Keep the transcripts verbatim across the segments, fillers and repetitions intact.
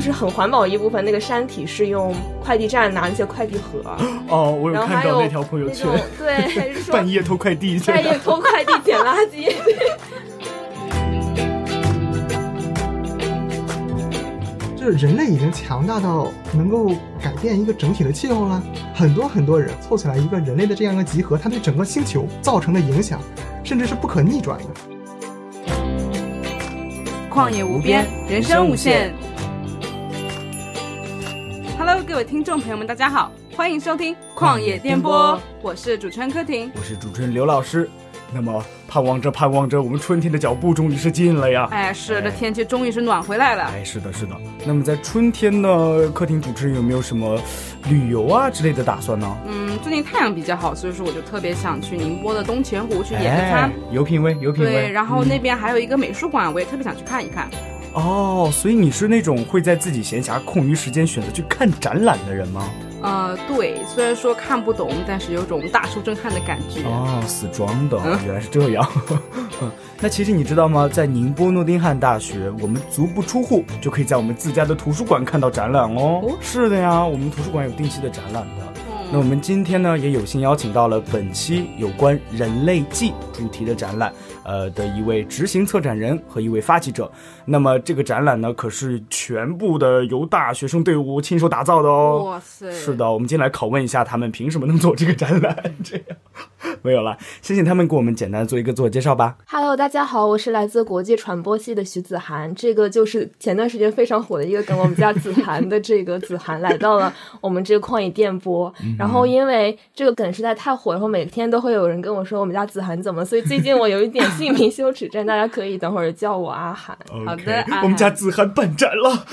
就是很环保的一部分，那个山体是用快递站拿那些快递盒。 哦，我有看到那条朋友圈， 对，就是说半夜偷快递， 半夜偷快递捡垃圾。 就是人类已经强大到能够改变一个整体的气候了，很多很多人凑起来一个人类的这样一个集合，它对整个星球造成的影响甚至是不可逆转的。 旷野无边，人生无限。Hello， 各位听众朋友们，大家好，欢迎收听旷野电波，我是主持人柯婷， 我是主持人刘老师。那么盼望着盼望着，我们春天的脚步终于是近了呀！ 哎，是的，天气终于是暖回来了。 哎，是的，是的。那么在春天呢，客厅主持人有没有什么旅游啊之类的打算呢？ 嗯，最近太阳比较好，所以说我就特别想去宁波的东钱湖去野个餐。 哎，有品味，有品味。 对，然后那边还有一个美术馆，嗯、我也特别想去看一看。 哦，所以你是那种会在自己闲暇空余时间选择去看展览的人吗？ 呃，对，虽然说看不懂，但是有种大受震撼的感觉。 哦，死装的，嗯、原来是这样。那其实你知道吗？在宁波诺丁汉大学，我们足不出户就可以在我们自家的图书馆看到展览哦。哦，是的呀，我们图书馆有定期的展览的。嗯、那我们今天呢，也有幸邀请到了本期有关人类纪主题的展览。呃的一位执行策展人和一位发起者，那么这个展览呢，可是全部的由大学生队伍亲手打造的哦。 哇塞！ 是的，我们今天来拷问一下他们凭什么能做这个展览？这样没有了，先请他们给我们简单做一个自我介绍吧。 Hello， 大家好，我是来自国际传播系的徐子涵，这个就是前段时间非常火的一个梗，我们家子涵的这个子涵来到了我们这个旷野电波，嗯、然后因为这个梗实在太火，然后每天都会有人跟我说我们家子涵怎么，所以最近我有一点姓名羞耻症，大家可以等会儿叫我阿涵。 Okay, 好的， 我们家子涵办展了。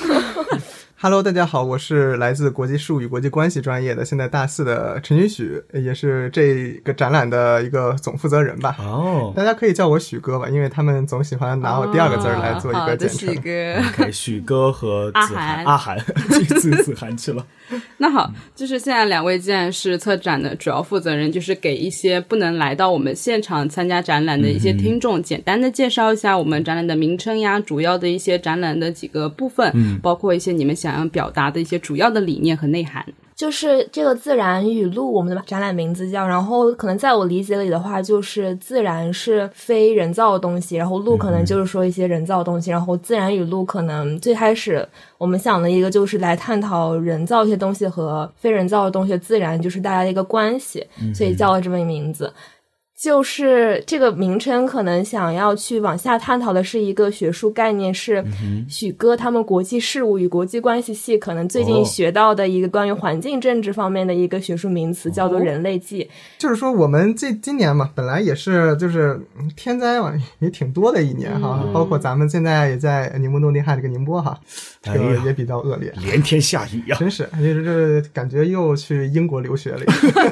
Hello， 大家好，我是来自国际事务与国际关系专业的，现在大四的陈君许，也是这个展览的一个总负责人吧。 哦， 大家可以叫我许哥吧，因为他们总喜欢拿我第二个字来做一个简称。 哦、好的，许哥。 OK， 许哥和子涵，阿涵，自子涵去了。 那好，就是现在两位既然是策展的主要负责人，就是给一些不能来到我们现场参加展览的一些听众，嗯、简单的介绍一下我们展览的名称呀，主要的一些展览的几个部分，嗯、包括一些你们想要表达的一些主要的理念和内涵。 就是这个自然与陆，我们的展览名字叫，然后可能在我理解里的话，就是自然是非人造的东西，然后陆可能就是说一些人造的东西，然后自然与陆可能最开始我们想的一个就是来探讨人造一些东西和非人造的东西，自然就是大家的一个关系，所以叫了这么一个名字。就是这个名称可能想要去往下探讨的是一个学术概念，是许哥他们国际事务与国际关系系可能最近学到的一个关于环境政治方面的一个学术名词，叫做人类纪。 就是说我们这今年嘛，本来也是就是天灾嘛也挺多的一年哈，嗯、包括咱们现在也在宁波诺丁汉这个宁波哈，这个也比较恶劣， 哎、连天下雨呀， 真是就是这感觉又去英国留学了。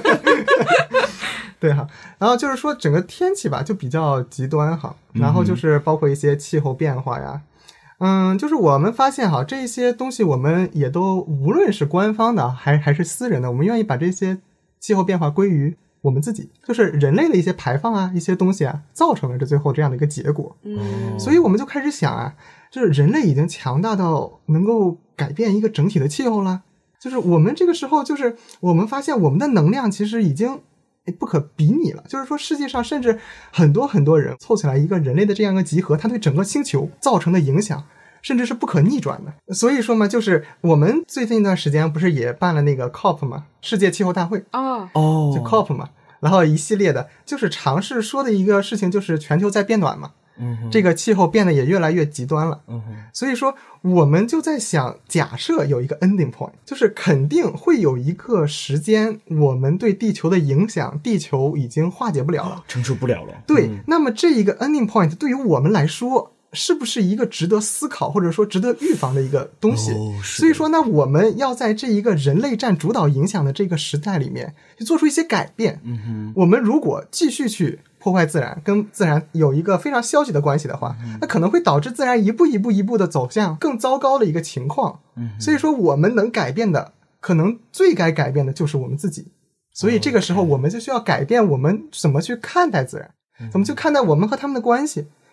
对哈，然后就是说整个天气吧就比较极端哈，然后就是包括一些气候变化呀，嗯，就是我们发现哈，这些东西我们也都无论是官方的还还是私人的，我们愿意把这些气候变化归于我们自己，就是人类的一些排放啊，一些东西啊，造成了这最后这样的一个结果。嗯，所以我们就开始想啊，就是人类已经强大到能够改变一个整体的气候了，就是我们这个时候就是我们发现我们的能量其实已经不可比拟了，就是说世界上甚至很多很多人凑起来一个人类的这样一个集合，它对整个星球造成的影响甚至是不可逆转的。所以说嘛，就是我们最近一段时间不是也办了那个 C O P 嘛，世界气候大会哦哦，就 C O P 嘛，然后一系列的就是尝试说的一个事情就是全球在变暖嘛，嗯，这个气候变得也越来越极端了，嗯，所以说我们就在想，假设有一个 ending point， 就是肯定会有一个时间，我们对地球的影响，地球已经化解不了了， 承受不了了。 对，嗯、那么这一个 ending point 对于我们来说，是不是一个值得思考或者说值得预防的一个东西？哦、所以说呢，我们要在这一个人类占主导影响的这个时代里面，去做出一些改变。嗯哼，我们如果继续去破坏自然，跟自然有一个非常消极的关系的话，那可能会导致自然一步一步一步的走向更糟糕的一个情况。所以说我们能改变的，可能最该改变的就是我们自己。所以这个时候我们就需要改变我们怎么去看待自然，怎么去看待我们和他们的关系。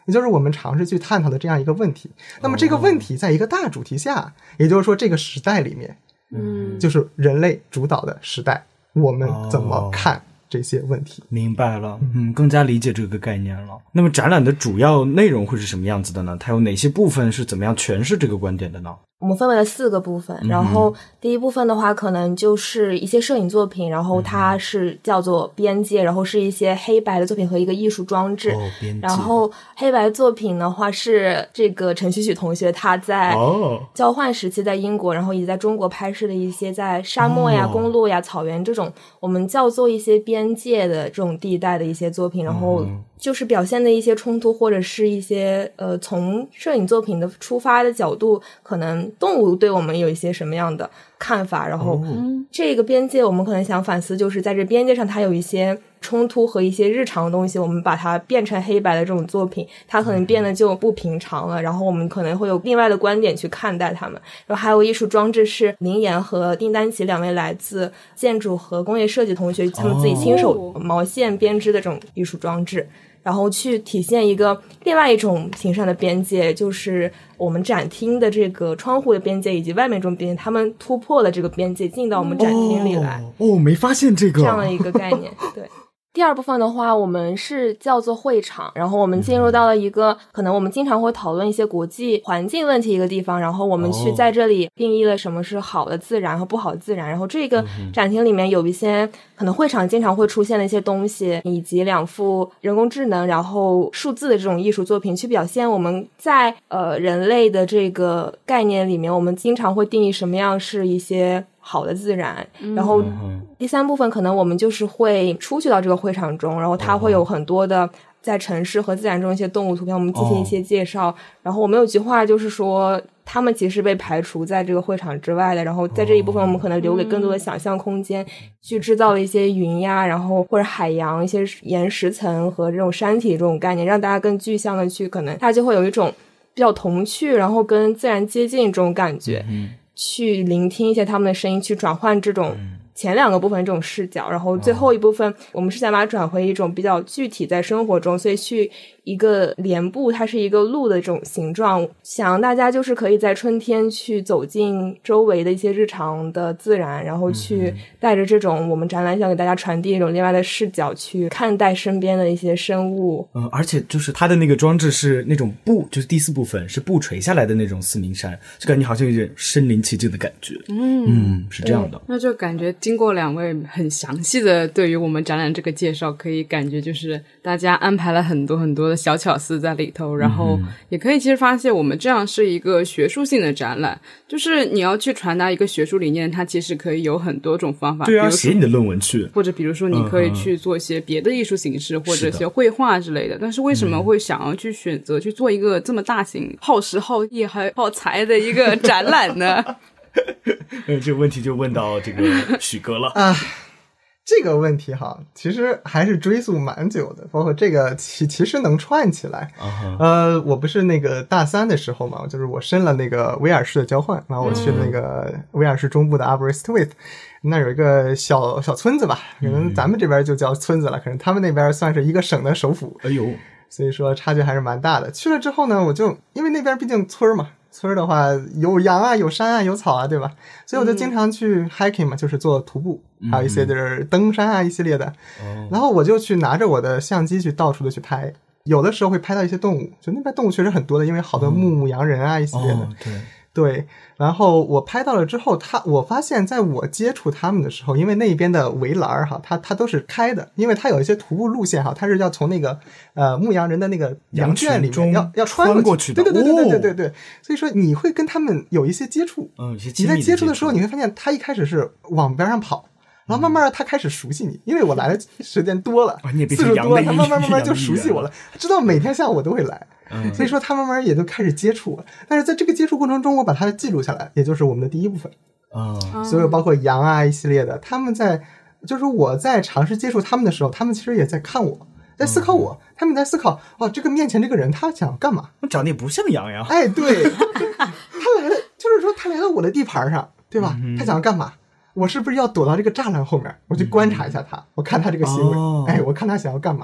也就是我们尝试去探讨的这样一个问题。那么这个问题在一个大主题下，也就是说这个时代里面， 嗯， 就是人类主导的时代，我们怎么看这些问题？ 明白了，嗯，更加理解这个概念了。那么展览的主要内容会是什么样子的呢？它有哪些部分是怎么样诠释这个观点的呢？ 我们分为了四个部分，然后第一部分的话可能就是一些摄影作品，然后它是叫做边界，然后是一些黑白的作品和一个艺术装置。 哦，边界。 然后黑白作品的话是这个陈栩栩同学他在交换时期在英国，然后以及在中国拍摄的一些在沙漠呀、 哦、 公路呀、草原这种我们叫做一些边界的这种地带的一些作品，然后就是表现的一些冲突，或者是一些呃从摄影作品的出发的角度，可能动物对我们有一些什么样的看法，然后这个边界我们可能想反思，就是在这边界上它有一些冲突和一些日常的东西，我们把它变成黑白的这种作品，它可能变得就不平常了，然后我们可能会有另外的观点去看待它们。然后还有艺术装置是林岩和丁丹琪两位来自建筑和工业设计同学，他们自己亲手毛线编织的这种艺术装置，然后去体现一个另外一种形式上的边界，就是我们展厅的这个窗户的边界以及外面这种边界，他们突破了这个边界进到我们展厅里来。 哦，哦没发现这个这样的一个概念。对，第二部分的话我们是叫做会场，然后我们进入到了一个可能我们经常会讨论一些国际环境问题一个地方，然后我们去在这里定义了什么是好的自然和不好的自然，然后这个展厅里面有一些可能会场经常会出现的一些东西，以及两幅人工智能然后数字的这种艺术作品，去表现我们在呃人类的这个概念里面，我们经常会定义什么样是一些好的自然。然后第三部分可能我们就是会出去到这个会场中，然后它会有很多的在城市和自然中一些动物图片，我们进行一些介绍。然后我们有句话就是说他们其实被排除在这个会场之外的，然后在这一部分我们可能留给更多的想象空间，去制造了一些云呀，然后或者海洋一些岩石层和这种山体这种概念，让大家更具象的去，可能它就会有一种比较童趣然后跟自然接近这种感觉，嗯，去聆听一些他们的声音，去转换这种前两个部分这种视角，然后最后一部分我们是想把它转回一种比较具体在生活中，所以去一个莲步，它是一个鹿的这种形状，想让大家就是可以在春天去走进周围的一些日常的自然，然后去带着这种我们展览想给大家传递一种另外的视角去看待身边的一些生物。 嗯，而且就是它的那个装置是那种布，就是第四部分是布垂下来的那种四明山，就感觉好像有点身临其境的感觉。嗯嗯，是这样的。 那就感觉经过两位很详细的对于我们展览这个介绍，可以感觉就是大家安排了很多很多的小巧思在里头，然后也可以其实发现我们这样是一个学术性的展览，就是你要去传达一个学术理念，它其实可以有很多种方法。 对啊，写你的论文去， 或者比如说你可以去做一些别的艺术形式，嗯、或者一些绘画之类的。但是为什么会想要去选择去做一个这么大型、耗时耗力还耗财的一个展览呢？ 嗯，这个问题就问到这个许哥了啊。这个问题哈，其实还是追溯蛮久的，包括这个其其实能串起来。Uh-huh. 呃，我不是那个大三的时候嘛，就是我申了那个威尔士的交换，然后我去了那个威尔士中部的 Aberystwyth， 那有一个小小村子吧，可能咱们这边就叫村子了，可能他们那边算是一个省的首府。 哎呦， 所以说差距还是蛮大的。去了之后呢，我就因为那边毕竟村嘛。村的话有羊啊有山啊有草啊，对吧？所以我就经常去 hiking 嘛，就是做徒步，还有一些就是登山啊一系列的。然后我就去拿着我的相机去到处的去拍，有的时候会拍到一些动物，就那边动物确实很多的，因为好多牧牧羊人啊一系列的。 哦，对对，然后我拍到了之后，他我发现在我接触他们的时候，因为那边的围栏哈，它它都是开的，因为它有一些徒步路线哈，它是要从那个呃牧羊人的那个羊圈里面要要穿过去的， 对对对对对对对对，所以说你会跟他们有一些接触， 嗯，一些你在接触的时候，你会发现他一开始是往边上跑。然后慢慢的他开始熟悉你，因为我来的时间多了， 哦、你也次数多了，他慢慢慢慢就熟悉我了，他知道每天下午我都会来， 嗯、 所以说他慢慢也就开始接触我。但是在这个接触过程中，我把它记录下来，也就是我们的第一部分。 啊、 嗯，所有包括羊啊一系列的，他们在就是我在尝试接触他们的时候，他们其实也在看我，在思考我，嗯、他们在思考哦，这个面前这个人他想干嘛？ 长得也不像羊呀。 哎，对，他来了，就是说他来到我的地盘上，对吧？嗯、他想要干嘛？我是不是要躲到这个栅栏后面？我去观察一下他，嗯、我看他这个行为，哦、哎，我看他想要干嘛？他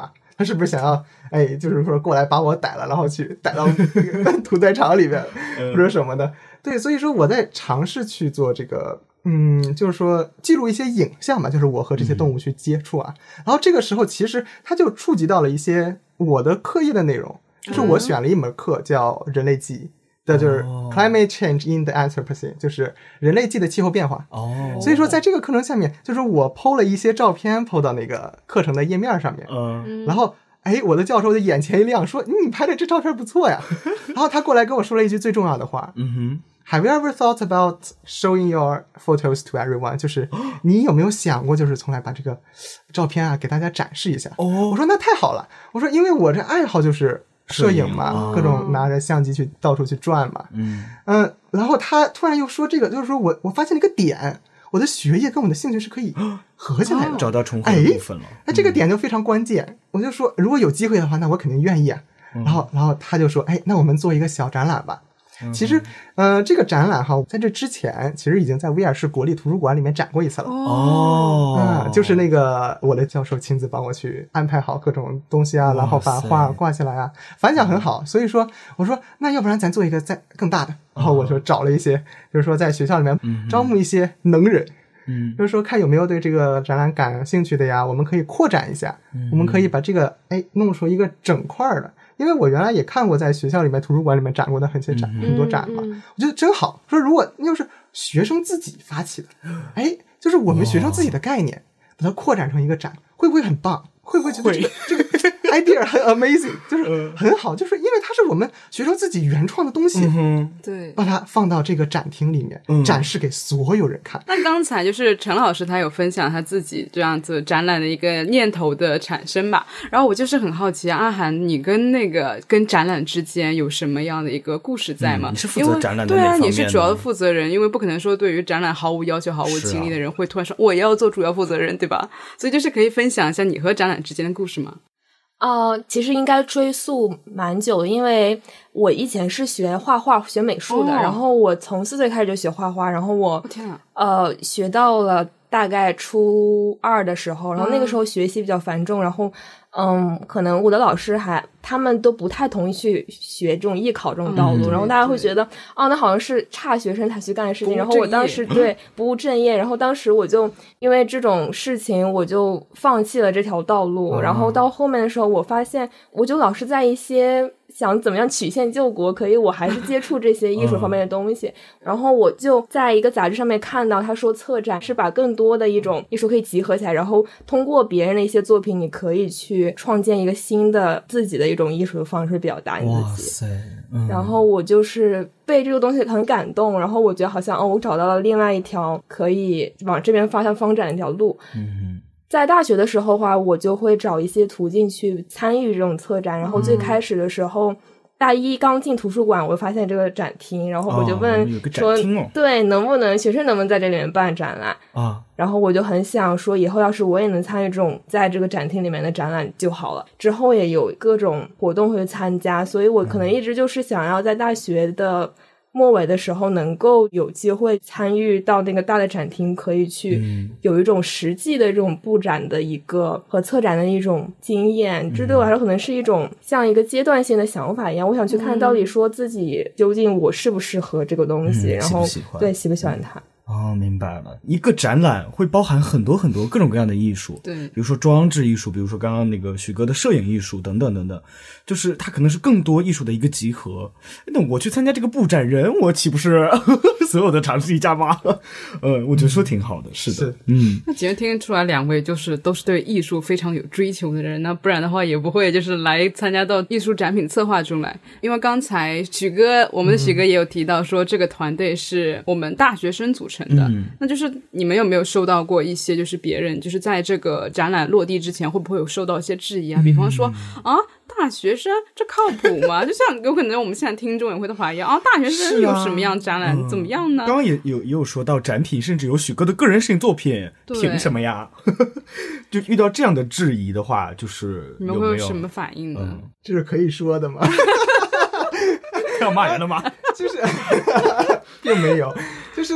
他是不是想要哎，就是说过来把我逮了，然后去逮到屠宰场里面或者什么的。对，所以说我在尝试去做这个嗯，就是说记录一些影像嘛，就是我和这些动物去接触啊、嗯、然后这个时候其实它就触及到了一些我的课业的内容，就是我选了一门课叫人类记忆的，就是 Climate Change in the Anthropocene， 就是人类记的气候变化。哦，所以说在这个课程下面，就是我 po 了一些照片 po 到那个课程的页面上面，嗯，然后哎，我的教授就眼前一亮，说你拍的这照片不错呀。然后他过来跟我说了一句最重要的话，嗯哼。Have you ever thought about showing your photos to everyone？ 就是你有没有想过，就是从来把这个照片啊给大家展示一下？哦，我说那太好了。我说因为我这爱好就是摄影嘛，影各种拿着相机去到处去转嘛。嗯嗯、呃，然后他突然又说这个，就是说我我发现了一个点，我的学业跟我的兴趣是可以合起来的，哦、 找到重合的部分了。 哎，那这个点就非常关键。嗯、我就说如果有机会的话，那我肯定愿意啊。嗯、然后然后他就说，哎，那我们做一个小展览吧。其实，呃，这个展览哈，在这之前其实已经在威尔士国立图书馆里面展过一次了。哦，啊、嗯，就是那个我的教授亲自帮我去安排好各种东西啊，然后把画挂起来啊，反响很好。所以说，我说那要不然咱做一个再更大的。然后我就找了一些，就是说在学校里面招募一些能人。嗯，就是说看有没有对这个展览感兴趣的呀，我们可以扩展一下，嗯、我们可以把这个哎弄出一个整块的。因为我原来也看过在学校里面图书馆里面展过的很些展、嗯、很多展嘛，我觉得真好。说如果要是学生自己发起的，哎，就是我们学生自己的概念，把它扩展成一个展，会不会很棒？会不会觉得这个这个 idea 很 amazing， 就是很好，就是因为它是我们学生自己原创的东西，嗯、 对， 把它放到这个展厅里面、嗯、展示给所有人看。 那刚才就是陈老师他有分享他自己这样子展览的一个念头的产生吧，然后我就是很好奇啊，阿涵你跟那个跟展览之间有什么样的一个故事在吗？ 嗯、你是负责展览的哪方面？对啊，你是主要的负责人，因为不可能说对于展览毫无要求毫无经历的人会突然说、啊、我要做主要负责人，对吧？所以就是可以分享一下你和展览之间的故事吗？ 呃，其实应该追溯蛮久的，因为我以前是学画画、学美术的，哦、然后我从四岁开始就学画画，然后我、哦、天啊，呃学到了大概初二的时候，然后那个时候学习比较繁重，嗯、然后嗯，可能我的老师还他们都不太同意去学这种艺考这种道路，嗯、然后大家会觉得哦，那好像是差学生才去干的事情，然后我当时对不务正业，然后当时我就因为这种事情我就放弃了这条道路，嗯、然后到后面的时候我发现我就老是在一些想怎么样曲线救国，可以我还是接触这些艺术方面的东西、嗯、然后我就在一个杂志上面看到他说策展是把更多的一种艺术可以集合起来，然后通过别人的一些作品你可以去创建一个新的自己的一种艺术的方式表达你自己。哇塞、嗯、然后我就是被这个东西很感动，然后我觉得好像哦，我找到了另外一条可以往这边发向发展的一条路。嗯，在大学的时候的话，我就会找一些途径去参与这种策展，然后最开始的时候、嗯、大一刚进图书馆我发现这个展厅，然后我就问说、哦哦、对能不能学生能不能在这里面办展览啊？然后我就很想说以后要是我也能参与这种在这个展厅里面的展览就好了，之后也有各种活动会参加，所以我可能一直就是想要在大学的末尾的时候能够有机会参与到那个大的展厅，可以去有一种实际的这种布展的一个和策展的一种经验，这对我来说可能是一种像一个阶段性的想法一样，我想去看到底说自己究竟我适不适合这个东西、嗯、然后喜不喜欢对喜不喜欢它。 哦，明白了。一个展览会包含很多很多各种各样的艺术， 对， 比如说装置艺术，比如说刚刚那个许哥的摄影艺术等等等等，就是它可能是更多艺术的一个集合。那我去参加这个布展人，我岂不是呵呵所有的尝试一下吗？呃，我觉得说挺好的，嗯、是的，嗯。 那其实听出来两位就是都是对艺术非常有追求的人，那不然的话也不会就是来参加到艺术展品策划中来。因为刚才许哥，我们的许哥也有提到说，这个团队是我们大学生组成的、嗯、那就是你们有没有收到过一些就是别人就是在这个展览落地之前会不会有受到一些质疑啊、嗯、比方说啊大学生这靠谱吗？就像有可能我们现在听众也会都怀疑啊大学生有什么样展览、啊、怎么样呢？ 刚刚也有也有说到展品甚至有许哥的个人摄影作品，凭什么呀？就遇到这样的质疑的话，就是你们会有什么反应呢？嗯、 这是可以说的吗？ 要骂人了吗？ 就是并没有，就是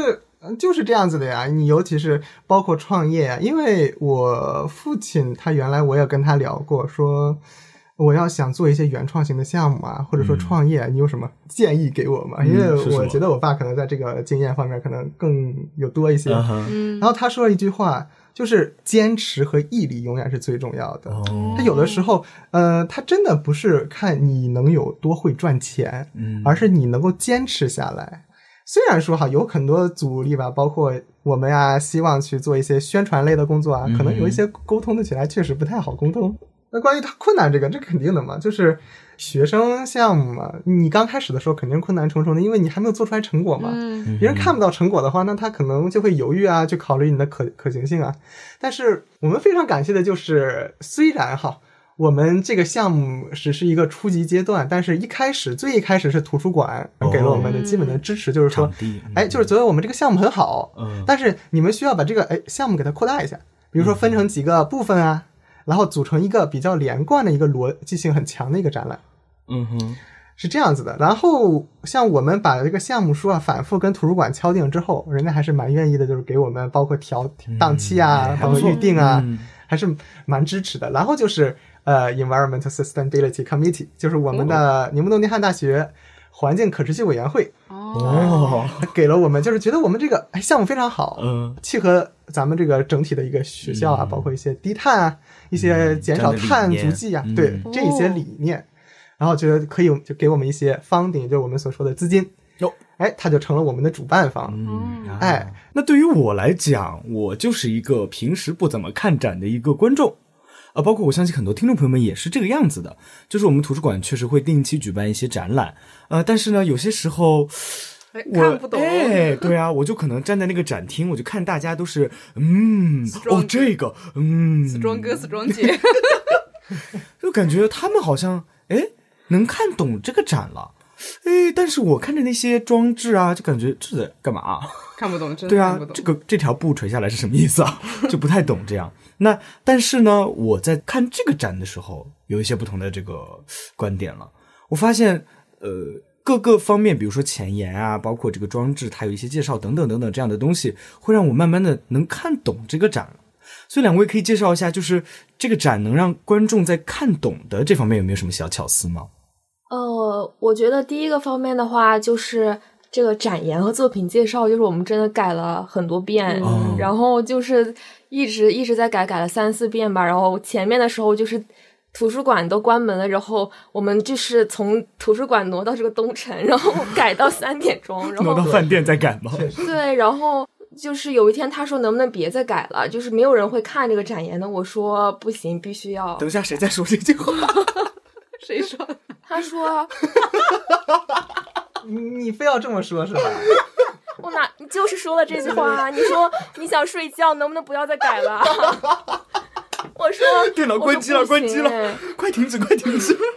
就是这样子的呀。你尤其是包括创业啊，因为我父亲他原来我也跟他聊过，说我要想做一些原创型的项目啊，或者说创业，你有什么建议给我吗？ 嗯、 因为我觉得我爸可能在这个经验方面可能更有多一些。 嗯、 然后他说了一句话，就是坚持和毅力永远是最重要的。 哦、 他有的时候，呃，他真的不是看你能有多会赚钱， 嗯、 而是你能够坚持下来。虽然说哈有很多阻力吧，包括我们呀希望去做一些宣传类的工作啊， 嗯、 可能有一些沟通的起来确实不太好沟通。那关于它困难这个，这肯定的嘛，就是学生项目嘛，你刚开始的时候肯定困难重重的，因为你还没有做出来成果嘛， 嗯、 别人看不到成果的话，那他可能就会犹豫啊，去考虑你的可可行性啊。但是我们非常感谢的就是，虽然哈我们这个项目只是一个初级阶段，但是一开始最一开始是图书馆给了我们的基本的支持，就是说，哎，就是觉得我们这个项目很好，但是你们需要把这个哎项目给它扩大一下，比如说分成几个部分啊。然后组成一个比较连贯的一个逻辑性很强的一个展览， 嗯哼， 是这样子的。然后像我们把这个项目书啊反复跟图书馆敲定之后，人家还是蛮愿意的，就是给我们包括调档期啊， 嗯、 包括预定啊、 嗯， 还是蛮支持的。然后就是呃 Environmental Sustainability Committee， 就是我们的宁波诺丁汉大学环境可持续委员会。 哦， 他给了我们，就是觉得我们这个哎项目非常好， 嗯， 契合咱们这个整体的一个学校啊，嗯、包括一些低碳啊，一些减少碳足迹啊， 嗯、 对、嗯、这一些理念，然后觉得可以就给我们一些funding，就是我们所说的资金。 哟， 哎，他就成了我们的主办方。 嗯， 哎， 那对于我来讲，我就是一个平时不怎么看展的一个观众。呃，包括我相信很多听众朋友们也是这个样子的，就是我们图书馆确实会定期举办一些展览，呃，但是呢，有些时候我看不懂， 哎，对啊，我就可能站在那个展厅，我就看大家都是，嗯，哦，这个，嗯， 死装哥，死装姐， 就感觉他们好像，哎，能看懂这个展了，哎，但是我看着那些装置啊，就感觉这在干嘛、啊？ 看不懂，真的对啊， 看不懂。 这个这条布垂下来是什么意思啊？就不太懂这样。那但是呢，我在看这个展的时候，有一些不同的这个观点了。我发现，呃，各个方面，比如说前言啊，包括这个装置，它有一些介绍等等等等这样的东西，会让我慢慢的能看懂这个展。所以两位可以介绍一下，就是这个展能让观众在看懂的这方面有没有什么小巧思吗？ 呃，我觉得第一个方面的话，就是这个展言和作品介绍，就是我们真的改了很多遍， 嗯、 然后就是一直一直在改，改了三四遍吧。然后前面的时候就是图书馆都关门了，然后我们就是从图书馆挪到这个东城，然后改到三点钟，然后挪到饭店再改吗？ 对，然后就是有一天他说能不能别再改了，就是没有人会看这个展言的。我说不行，必须要。 等一下，谁在说这句话？ 谁说的？ 他说你非要这么说是吧？ 我哪你就是说了这句话，你说你想睡觉，能不能不要再改了？我说电脑关机了，关机了，快停止，快停止。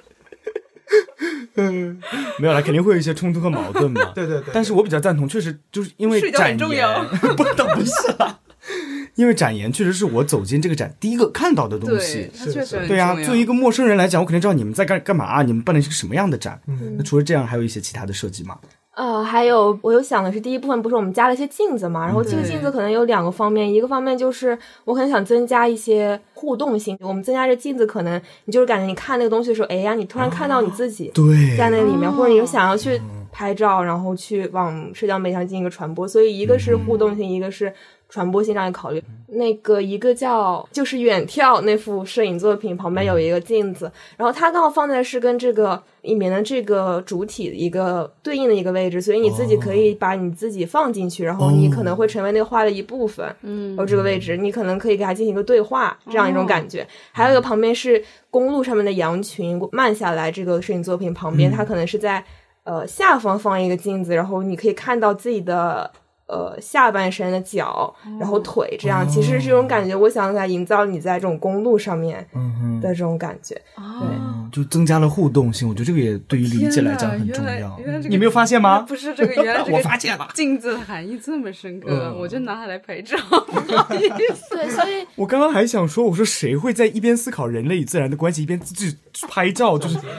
嗯，没有啦，肯定会有一些冲突和矛盾嘛。 对对 对, 对。 但是我比较赞同，确实就是因为展言，不倒不是啦。因为展言确实是我走进这个展第一个看到的东西， 对，它确实很重要。 对啊，作为一个陌生人来讲，我肯定知道你们在干干嘛，你们办的是个什么样的展。 嗯， 那除了这样，还有一些其他的设计吗？ 呃，还有我有想的是，第一部分不是我们加了一些镜子嘛，然后这个镜子可能有两个方面，一个方面就是我很想增加一些互动性，我们增加这镜子，可能你就是感觉你看那个东西的时候，哎呀，你突然看到你自己在那里面， 哦、 或者你想要去拍照，然后去往社交媒体上进行一个传播，所以一个是互动性，嗯、一个是传播性上的考虑。那个一个叫就是远眺那幅摄影作品旁边有一个镜子，然后它刚好放在是跟这个里面的这个主体一个对应的一个位置，所以你自己可以把你自己放进去，然后你可能会成为那个画的一部分。嗯，然后这个位置你可能可以给它进行一个对话，这样一种感觉。还有一个旁边是公路上面的羊群慢下来，这个摄影作品旁边它可能是在呃下方放一个镜子，然后你可以看到自己的呃，下半身的脚，然后腿，这样、哦、其实这种感觉，我想给它营造你在这种公路上面的这种感觉， 嗯、对，就增加了互动性。我觉得这个也对于理解来讲很重要。你没有发现吗？ 不是这个，原来这个我发现了， 镜子的含义这么深刻，嗯、我就拿它来拍照。 对，所以我刚刚还想说，我说谁会在一边思考人类与自然的关系，一边自己拍照，就是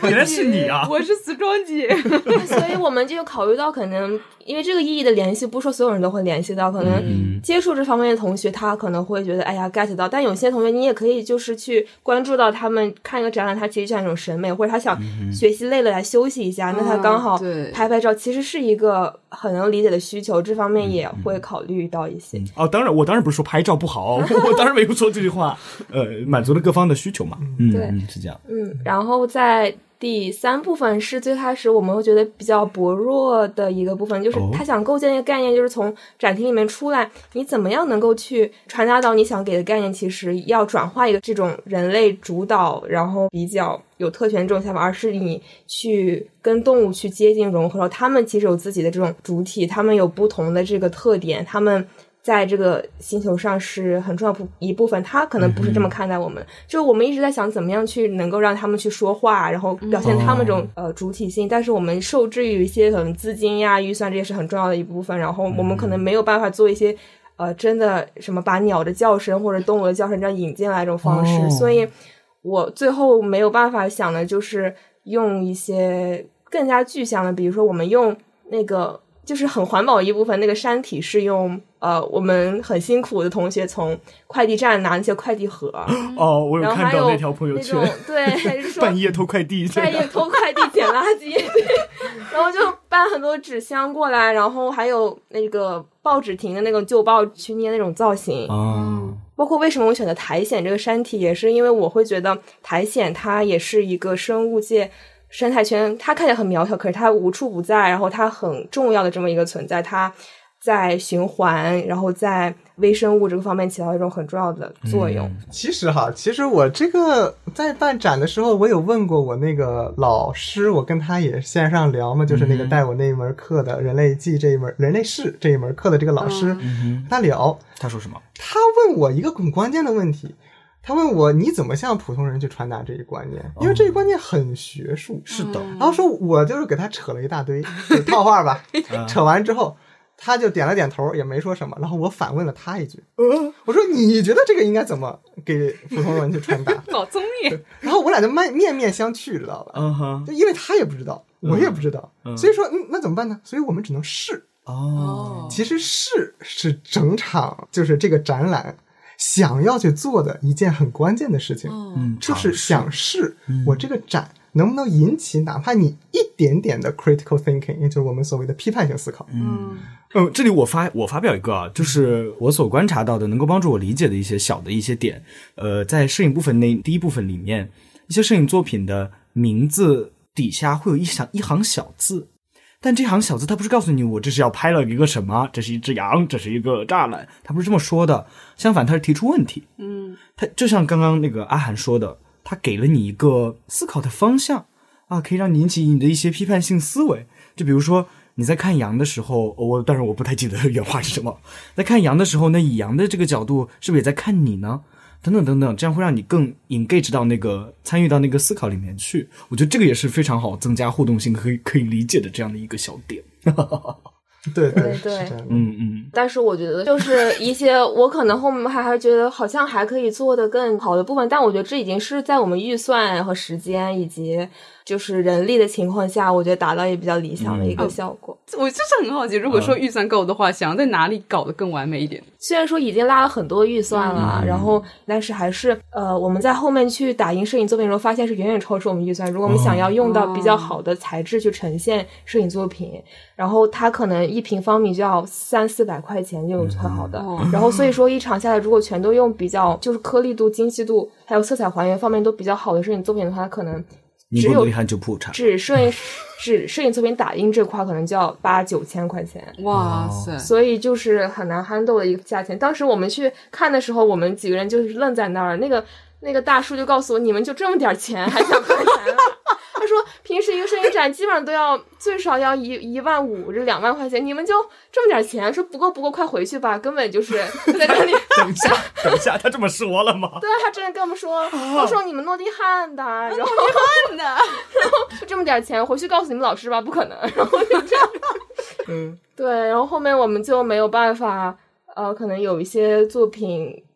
原来是你啊！ 我是时装姐。 所以我们就考虑到，可能因为这个意义的联系，不是说所有人都会联系到，可能接触这方面的同学，他可能会觉得哎呀 get 到，但有些同学你也可以就是去关注到他们看一个展览，他其实就像一种审美，或者他想学习累了来休息一下，嗯、那他刚好拍拍照，其实是一个很能理解的需求，这方面也会考虑到一些。 嗯、哦，当然，我当然不是说拍照不好，我当然没有说这句话，呃，满足了各方的需求嘛。嗯， 对， 嗯是这样。 嗯，然后在第三部分是最开始我们会觉得比较薄弱的一个部分，就是他想构建一个概念，就是从展厅里面出来，你怎么样能够去传达到你想给的概念，其实要转化一个这种人类主导，然后比较有特权这种想法，而是你去跟动物去接近融合到，他们其实有自己的这种主体，他们有不同的这个特点，他们在这个星球上是很重要的一部分，他可能不是这么看待我们、嗯、就是我们一直在想怎么样去能够让他们去说话，然后表现他们这种、嗯、呃主体性，但是我们受制于一些可能资金呀预算，这也是很重要的一部分，然后我们可能没有办法做一些呃真的什么把鸟的叫声或者动物的叫声这样引进来这种方式、哦、所以我最后没有办法想的就是用一些更加具象的，比如说我们用那个就是很环保的一部分，那个山体是用呃我们很辛苦的同学从快递站拿那些快递盒。 哦，我有看到那条朋友圈， 对，还是说半夜偷快递， 半夜偷快递捡垃圾，对，然后就搬很多纸箱过来，然后还有那个报纸亭的那种旧报去捏那种造型。 哦， 包括为什么我选择苔藓这个山体，也是因为我会觉得苔藓它也是一个生物界生态圈，它看起来很渺小，可是它无处不在，然后它很重要的这么一个存在，它在循环，然后在微生物这个方面起到一种很重要的作用、嗯、 其实哈其实我这个在办展的时候，我有问过我那个老师，我跟他也线上聊嘛，就是那个带我那一门课的人类技这一门人类史这一门课的这个老师、嗯、他聊， 他说什么？ 他问我一个很关键的问题，他问我你怎么向普通人去传达这一观念，因为这一观念很学术、嗯、 是的， 然后说我就是给他扯了一大堆套话吧扯完之后他就点了点头，也没说什么，然后我反问了他一句、嗯、我说你觉得这个应该怎么给普通人去传达老聪明， 然后我俩就面面相觑，知道吧、 uh-huh. 就因为他也不知道我也不知道、uh-huh. 所以说、嗯、那怎么办呢？所以我们只能试哦、 oh. 其实试是整场就是这个展览想要去做的一件很关键的事情、 嗯、 就是想试我这个展能不能引起哪怕你一点点的 critical thinking， 也就是我们所谓的批判性思考。 嗯，嗯，这里我发我发表一个啊，就是我所观察到的能够帮助我理解的一些小的一些点。呃，在摄影部分那第一部分里面，一些摄影作品的名字底下会有一行一行小字，但这行小字它不是告诉你我这是要拍了一个什么，这是一只羊，这是一个栅栏，它不是这么说的，相反它是提出问题。 嗯， 它就像刚刚那个阿涵说的，它给了你一个思考的方向啊，可以让你引起你的一些批判性思维。就比如说你在看羊的时候，我当然我不太记得原话是什么，在看羊的时候，那以羊的这个角度是不是也在看你呢？等等等等，这样会让你更 engage 到那个参与到那个思考里面去。我觉得这个也是非常好增加互动性可以可以理解的这样的一个小点。 对对对， 嗯嗯。 但是我觉得就是一些我可能后面还还觉得好像还可以做得更好的部分，但我觉得这已经是在我们预算和时间以及就是人力的情况下，我觉得达到也比较理想的一个效果。 嗯、我就是很好奇，如果说预算够的话、嗯、想要在哪里搞得更完美一点？ 虽然说已经拉了很多预算了、嗯、然后但是还是呃我们在后面去打印摄影作品的时候发现是远远超出我们预算。如果我们想要用到比较好的材质去呈现摄影作品、嗯、然后它可能一平方米就要三四百块钱就很好的、嗯、然后所以说一场下来如果全都用比较就是颗粒度精细度还有色彩还原方面都比较好的摄影作品的话，可能只有只摄影只摄影作品打印这块可能就要八九千块钱。 哇塞！ 所以就是很难 handle 的一个价钱。当时我们去看的时候，我们几个人就是愣在那儿，那个那个大叔就告诉我，你们就这么点钱还想赚钱了？他说平时一个摄影展基本上都要最少要一一万五这两万块钱，你们就这么点钱，说不够不够快回去吧，根本就是在这里等一下等一下他这么说了吗？ 对，他真的跟我们说，他说你们诺丁汉的，然后诺丁汉的， 然后就这么点钱回去告诉你们老师吧，不可能，然后就这样嗯，对，然后后面我们就没有办法呃可能有一些作品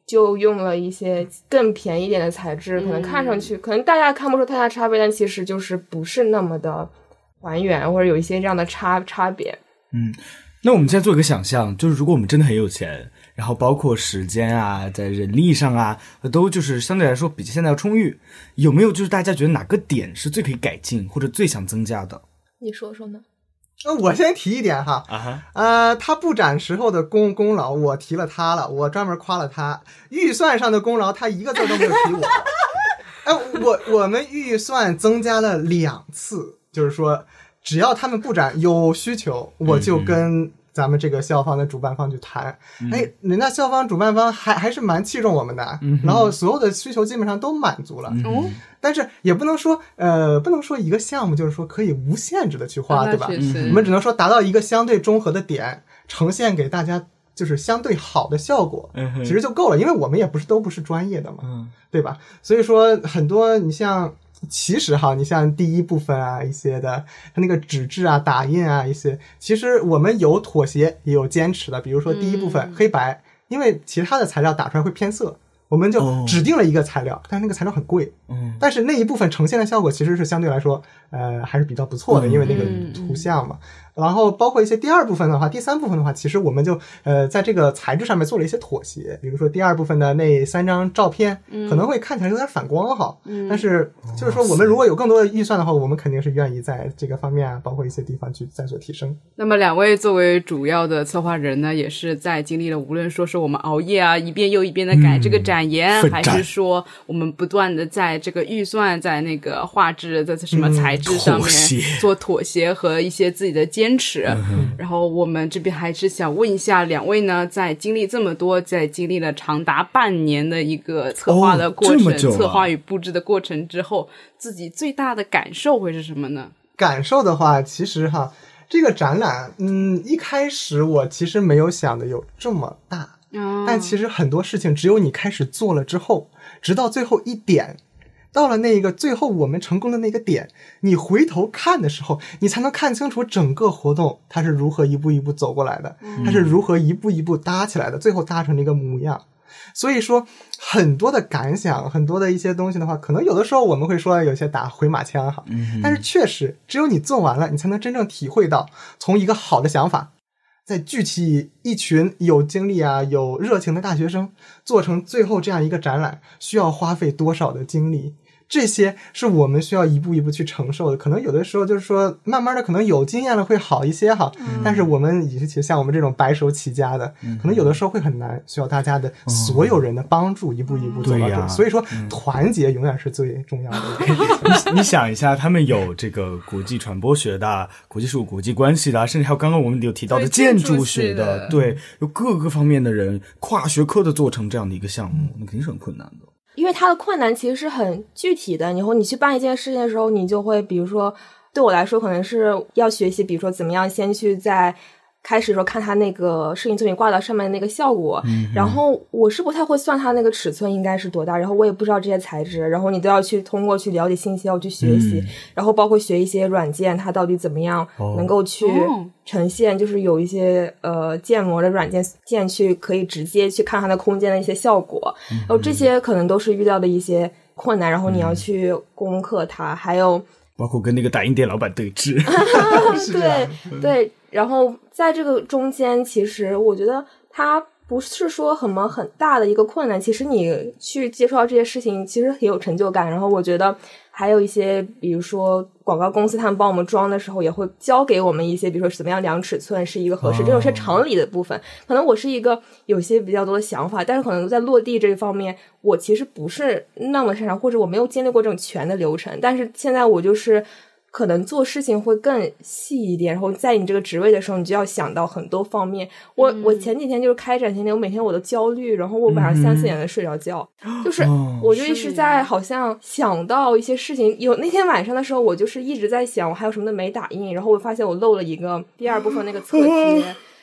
就用了一些更便宜一点的材质，可能看上去、嗯、可能大家看不出太大差别，但其实就是不是那么的还原，或者有一些这样的差差别。 嗯，那我们现在做一个想象，就是如果我们真的很有钱，然后包括时间啊，在人力上啊，都就是相对来说比现在要充裕，有没有就是大家觉得哪个点是最可以改进或者最想增加的？ 你说说呢？ 呃，我先提一点哈，啊哈，呃，他布展时候的功功劳，我提了他了，我专门夸了他。预算上的功劳，他一个字都没有提我。哎、呃，我我们预算增加了两次，就是说，只要他们布展有需求，我就跟咱们这个校方的主办方去谈。嗯、哎，人家校方主办方还还是蛮器重我们的，嗯、然后所有的需求基本上都满足了。嗯但是也不能说，呃，不能说一个项目就是说可以无限制的去花，对吧？我们只能说达到一个相对中和的点，呈现给大家就是相对好的效果，其实就够了。因为我们也不是都不是专业的嘛，嗯、对吧？所以说很多你像，其实哈，你像第一部分啊一些的，它那个纸质啊、打印啊一些，其实我们有妥协也有坚持的。比如说第一部分、嗯、黑白，因为其他的材料打出来会偏色。我们就指定了一个材料、哦、但是那个材料很贵，嗯，但是那一部分呈现的效果其实是相对来说呃还是比较不错的、嗯、因为那个图像嘛、嗯、然后包括一些第二部分的话第三部分的话其实我们就呃在这个材质上面做了一些妥协，比如说第二部分的那三张照片、嗯、可能会看起来有点反光哈、嗯、但是就是说我们如果有更多的预算的话我们肯定是愿意在这个方面啊包括一些地方去再做提升。 那么两位作为主要的策划人呢，也是在经历了无论说是我们熬夜啊一遍又一遍的改这个展展言、嗯、还是说我们不断的在这个预算在那个画质在什么材质上面做妥协和一些自己的坚持、嗯、然后我们这边还是想问一下两位呢，在经历这么多在经历了长达半年的一个策划的过程、哦啊、策划与布置的过程之后，自己最大的感受会是什么呢？ 感受的话其实哈这个展览嗯，一开始我其实没有想的有这么大，但其实很多事情只有你开始做了之后，直到最后一点，到了那个最后我们成功的那个点，你回头看的时候，你才能看清楚整个活动它是如何一步一步走过来的，它是如何一步一步搭起来的，最后搭成那个模样。所以说很多的感想，很多的一些东西的话，可能有的时候我们会说有些打回马枪哈、嗯，但是确实只有你做完了，你才能真正体会到从一个好的想法再聚起一群有精力啊有热情的大学生，做成最后这样一个展览需要花费多少的精力，这些是我们需要一步一步去承受的。可能有的时候就是说慢慢的可能有经验了会好一些哈、嗯、但是我们以及像我们这种白手起家的、嗯、可能有的时候会很难，需要大家的所有人的帮助、嗯、一步一步走到这、嗯、所以说、嗯、团结永远是最重要的你, 你想一下，他们有这个国际传播学的、国际事务国际关系的，甚至还有刚刚我们有提到的建筑学的，对，有各个方面的人跨学科的做成这样的一个项目，那肯定是很困难的。 因为它的困难其实是很具体的，以后你去办一件事情的时候，你就会比如说对我来说可能是要学习，比如说怎么样先去在开始的时候看它那个摄影作品挂到上面的那个效果、嗯、然后我是不太会算它那个尺寸应该是多大，然后我也不知道这些材质，然后你都要去通过去了解信息要去学习、嗯、然后包括学一些软件它到底怎么样能够去呈现、哦、就是有一些呃建模的软件件去可以直接去看它的空间的一些效果、嗯、然后这些可能都是遇到的一些困难，然后你要去攻克它、嗯、还有包括跟那个打印店老板对峙对对，然后在这个中间其实我觉得它不是说很么很大的一个困难，其实你去接触到这些事情其实很有成就感。然后我觉得还有一些比如说广告公司他们帮我们装的时候也会教给我们一些比如说怎么样量尺寸是一个合适、哦、这种是常理的部分，可能我是一个有些比较多的想法，但是可能在落地这一方面我其实不是那么擅长，或者我没有经历过这种全的流程，但是现在我就是可能做事情会更细一点，然后在你这个职位的时候你就要想到很多方面。我、嗯、我前几天就是开展前天我每天我都焦虑，然后我晚上三四点的睡着觉、嗯、就是我就一直在好像想到一些事情，有那天晚上的时候我就是一直在想我还有什么的没打印，然后我发现我漏了一个第二部分那个侧贴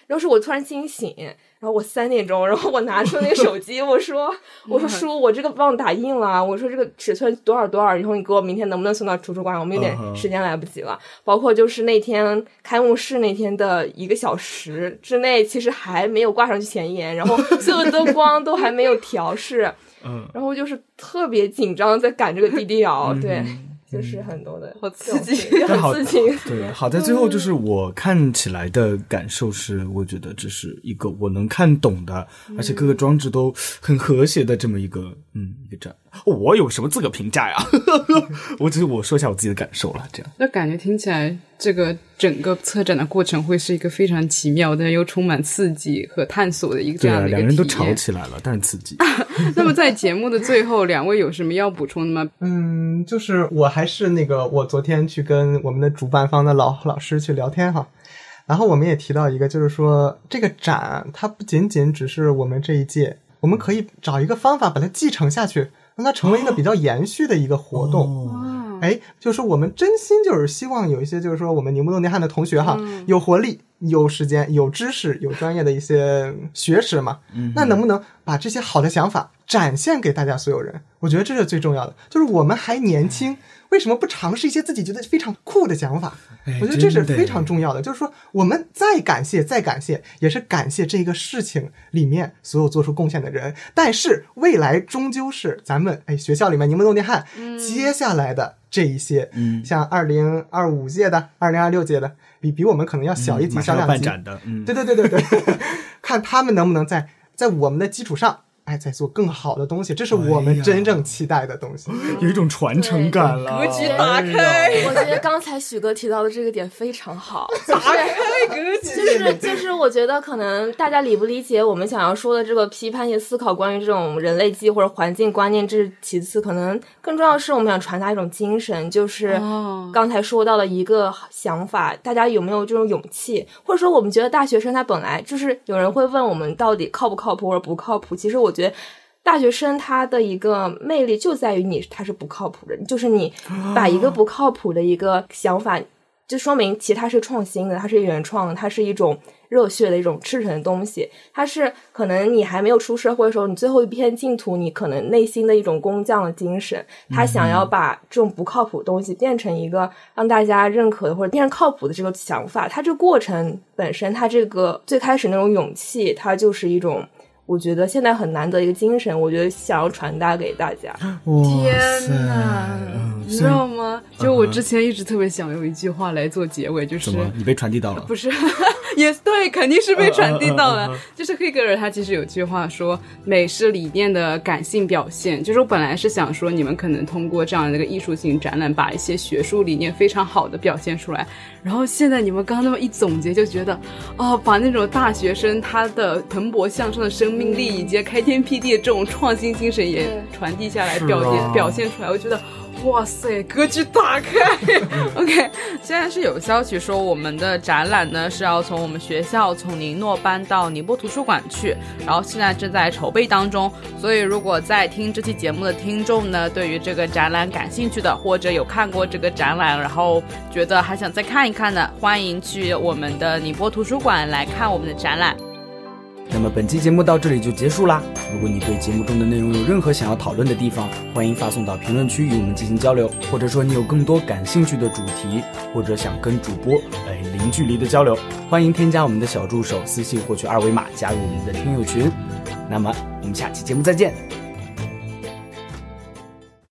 然后是我突然惊醒，然后我三点钟，然后我拿出那个手机，我说我说叔，我这个忘打印了，我说这个尺寸多少多少，然后你给我明天能不能送到图书馆，我们有点时间来不及了。Uh-huh. 包括就是那天开幕式那天的一个小时之内，其实还没有挂上去前沿，然后所有灯光都还没有调试，嗯，然后就是特别紧张，在赶这个 D D L， 对。就是很多的好刺激， 很刺激。 对，好在最后就是我看起来的感受是，我觉得这是一个我能看懂的，嗯、而且各个装置都很和谐的这么一个嗯一个展。我有什么资格评价呀？我只是我说一下我自己的感受了，这样。 那感觉听起来，这个整个策展的过程会是一个非常奇妙的，又充满刺激和探索的一个这样的一个体验。 对啊，两人都吵起来了，但是刺激。 那么在节目的最后，两位有什么要补充的吗？ 嗯，就是我还是那个，我昨天去跟我们的主办方的老老师去聊天哈，然后我们也提到一个，就是说这个展它不仅仅只是我们这一届，我们可以找一个方法把它继承下去，让它成为一个比较延续的一个活动。哦，哎，就是我们真心就是希望有一些就是说我们宁波诺丁汉的同学哈，嗯、有活力、有时间、有知识、有专业的一些学识嘛，嗯、那能不能把这些好的想法展现给大家所有人？我觉得这是最重要的。就是我们还年轻，为什么不尝试一些自己觉得非常酷的想法？我觉得这是非常重要的。就是说，我们再感谢、再感谢，也是感谢这个事情里面所有做出贡献的人。但是未来终究是咱们哎学校里面宁波诺丁汉、嗯、接下来的这一些，嗯，像二零二五届的、二零二六届的，比比我们可能要小一级、嗯、小两级， 办展的，嗯， 对对对对对，看他们能不能在在我们的基础上。哎，在做更好的东西，这是我们真正期待的东西，哎、 有一种传承感了。 格局打开， 哎、我觉得刚才许哥提到的这个点非常好， 打开格局， 就是就是，我觉得可能大家理不理解我们想要说的这个批判性思考，关于这种人类记忆或者环境观念，这是其次，可能更重要的是我们想传达一种精神，就是刚才说到的一个想法，哦、大家有没有这种勇气，或者说我们觉得大学生他本来就是有人会问我们到底靠不靠谱或者不靠谱，其实我。我觉得大学生他的一个魅力就在于你他是不靠谱的，就是你把一个不靠谱的一个想法，就说明其实它是创新的，它是原创的，它是一种热血的一种赤诚的东西，它是可能你还没有出社会的时候，你最后一片净土，你可能内心的一种工匠的精神，他想要把这种不靠谱的东西变成一个让大家认可的或者变成靠谱的这个想法，它这个过程本身，它这个最开始那种勇气，它就是一种我觉得现在很难得一个精神，我觉得想要传达给大家。 天哪，你知道吗？就我之前一直特别想用一句话来做结尾，就是什么？你被传递到了？ 不是，也对，肯定是被传递到了。就是黑格尔他其实有句话说，美是理念的感性表现。就是我本来是想说，你们可能通过这样的一个艺术性展览，把一些学术理念非常好的表现出来。然后现在你们刚刚那么一总结，就觉得哦，把那种大学生他的蓬勃向上的生命力以及开天辟地的这种创新精神也传递下来，表现、啊、表现出来，我觉得哇塞，格局打开。OK， 现在是有消息说我们的展览呢是要从我们学校从宁诺搬到宁波图书馆去，然后现在正在筹备当中。所以如果在听这期节目的听众呢，对于这个展览感兴趣的，或者有看过这个展览，然后觉得还想再看一看的，欢迎去我们的宁波图书馆来看我们的展览。 那么本期节目到这里就结束啦。如果你对节目中的内容有任何想要讨论的地方，欢迎发送到评论区与我们进行交流，或者说你有更多感兴趣的主题，或者想跟主播哎零距离的交流，欢迎添加我们的小助手私信获取二维码加入我们的听友群。那么我们下期节目再见。